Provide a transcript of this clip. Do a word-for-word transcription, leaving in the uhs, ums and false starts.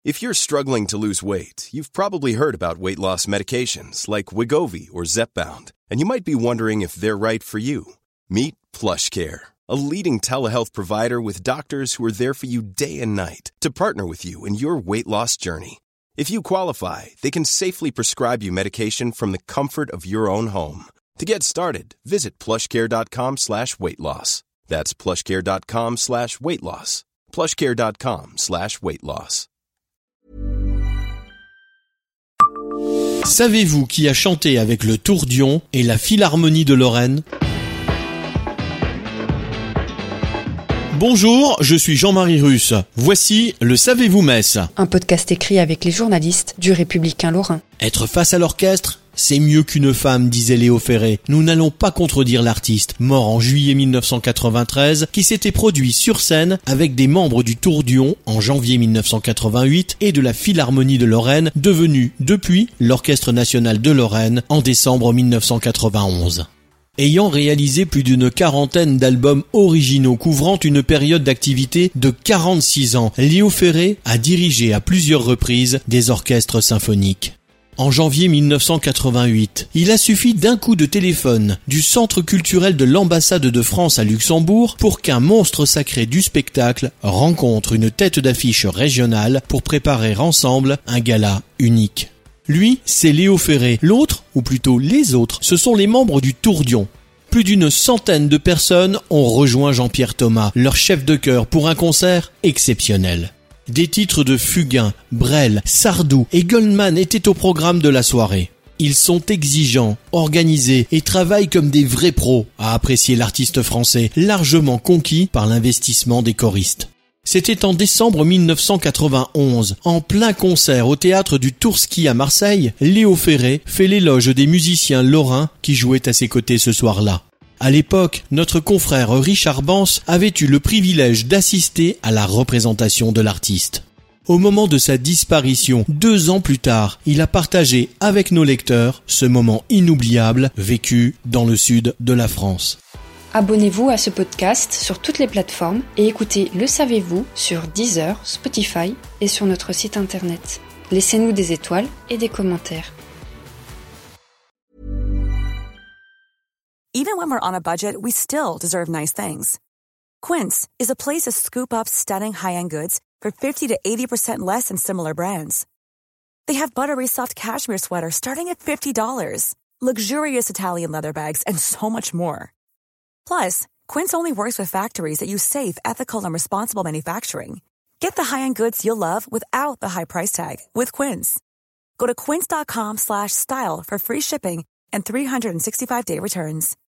If you're struggling to lose weight, you've probably heard about weight loss medications like Wegovy or Zepbound, and you might be wondering if they're right for you. Meet PlushCare, a leading telehealth provider with doctors who are there for you day and night to partner with you in your weight loss journey. If you qualify, they can safely prescribe you medication from the comfort of your own home. To get started, visit plushcare.com slash weight loss. That's plushcare.com slash weight loss. plushcare.com slash weight loss. Savez-vous qui a chanté avec le Tourdion et la Philharmonie de Lorraine ? Bonjour, je suis Jean-Marie Russe. Voici le Savez-vous Metz ? Un podcast écrit avec les journalistes du Républicain Lorrain. Être face à l'orchestre, c'est mieux qu'une femme, disait Léo Ferré. Nous n'allons pas contredire l'artiste, mort en juillet mille neuf cent quatre-vingt-treize, qui s'était produit sur scène avec des membres du Tourdion en janvier mille neuf cent quatre-vingt-huit et de la Philharmonie de Lorraine, devenue depuis l'Orchestre National de Lorraine en décembre mille neuf cent quatre-vingt-onze. Ayant réalisé plus d'une quarantaine d'albums originaux couvrant une période d'activité de quarante-six ans, Léo Ferré a dirigé à plusieurs reprises des orchestres symphoniques. En janvier mille neuf cent quatre-vingt-huit, il a suffi d'un coup de téléphone du centre culturel de l'ambassade de France à Luxembourg pour qu'un monstre sacré du spectacle rencontre une tête d'affiche régionale pour préparer ensemble un gala unique. Lui, c'est Léo Ferré. L'autre, ou plutôt les autres, ce sont les membres du Tourdion. Plus d'une centaine de personnes ont rejoint Jean-Pierre Thomas, leur chef de chœur, pour un concert exceptionnel. Des titres de Fugain, Brel, Sardou et Goldman étaient au programme de la soirée. Ils sont exigeants, organisés et travaillent comme des vrais pros, a apprécié l'artiste français, largement conquis par l'investissement des choristes. C'était en décembre mille neuf cent quatre-vingt-onze, en plein concert au théâtre du Tourski à Marseille, Léo Ferré fait l'éloge des musiciens lorrains qui jouaient à ses côtés ce soir-là. À l'époque, notre confrère Richard Bans avait eu le privilège d'assister à la représentation de l'artiste. Au moment de sa disparition, deux ans plus tard, il a partagé avec nos lecteurs ce moment inoubliable vécu dans le sud de la France. Abonnez-vous à ce podcast sur toutes les plateformes et écoutez Le Savez-vous sur Deezer, Spotify et sur notre site internet. Laissez-nous des étoiles et des commentaires. Even when we're on a budget, we still deserve nice things. Quince is a place to scoop up stunning high-end goods for fifty to eighty percent less than similar brands. They have buttery soft cashmere sweaters starting at fifty dollars, luxurious Italian leather bags, and so much more. Plus, Quince only works with factories that use safe, ethical, and responsible manufacturing. Get the high-end goods you'll love without the high price tag with Quince. Go to quince.com slash style for free shipping and three sixty-five day returns.